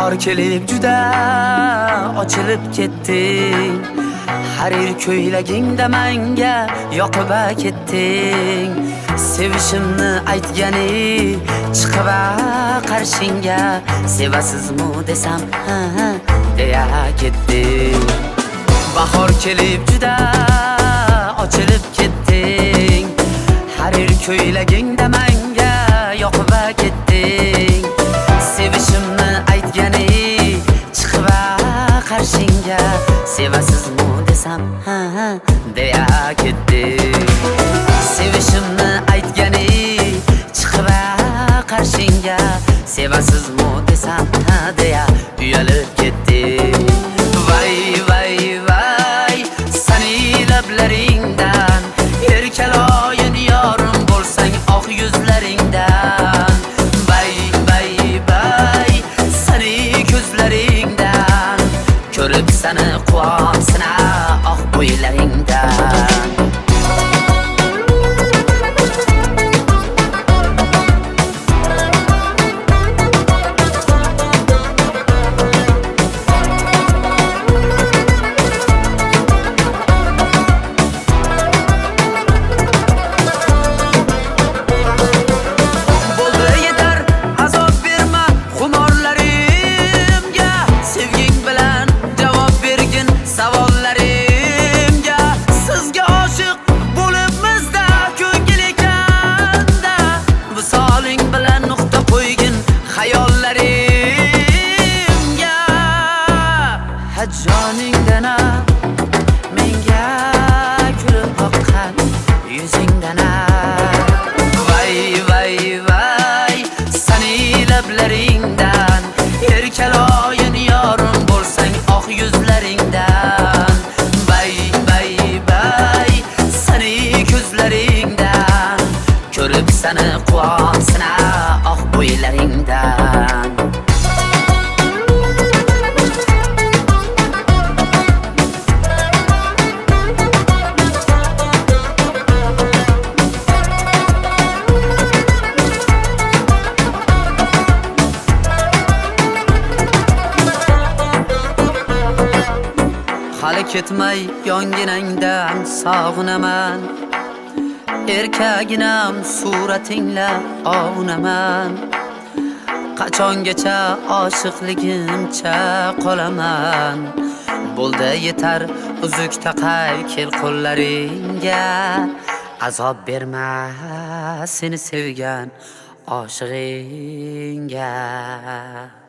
Bahor kelib juda ochilib ketding. Harir ko'ylagingda menga yoqib ketding. Sevishimni aytgani chiqib qarshinga, sevasizmi desam deya ketding. Bahor kelib juda ochilib ketding. Harir ko'ylagingda menga yoqib ketding. Sevishimni aytgani chiqib qarshinga, sevasizmi desam deya ketding. Sevishimni aytgani chiqib qarshinga, sevasizmi desam deya uyalib ketding. Vay vay vay sani lablaringdan erkaloyin yorim bo'lsang oq yuzlaringdan. Vay vay vay sani ko'zlaringdan ko'rib sani quvonsina oq bo'ylaringdan. Joningdana menga kulib boqqan yuzingdana. Vay vay vay sani lablaringdan erkaloyin yorim bo'lsang oq yuzlaringdan. Vay vay vay sani ko'zlaringdan ko'rib sani quvonsina oq bo'ylaringdan. Hali ketmay yonginangdan sog'inaman. Erkaginam suratingla ovunaman. Qachongacha oshiqligimcha qolaman. Bo'ldi yetar uzuk taqay kel qo'llaringga. Azob berma seni sevgan oshig'ingga.